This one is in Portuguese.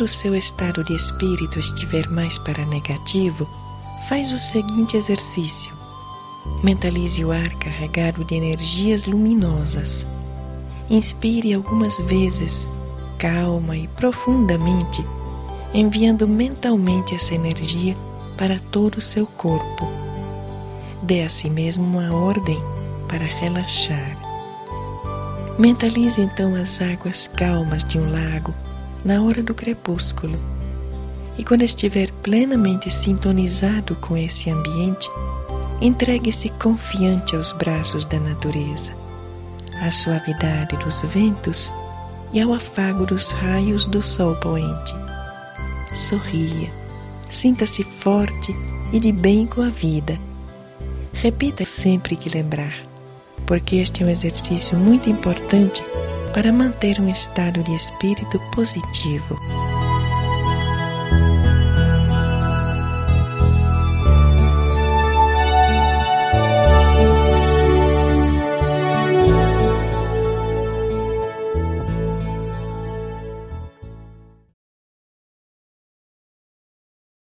Quando o seu estado de espírito estiver mais para negativo, faz o seguinte exercício. Mentalize o ar carregado de energias luminosas. Inspire algumas vezes, calma e profundamente, enviando mentalmente essa energia para todo o seu corpo. Dê a si mesmo uma ordem para relaxar. Mentalize então as águas calmas de um lago na hora do crepúsculo. E quando estiver plenamente sintonizado com esse ambiente, entregue-se confiante aos braços da natureza, à suavidade dos ventos e ao afago dos raios do sol poente. Sorria, sinta-se forte e de bem com a vida. Repita sempre que lembrar, porque este é um exercício muito importante para manter um estado de espírito positivo.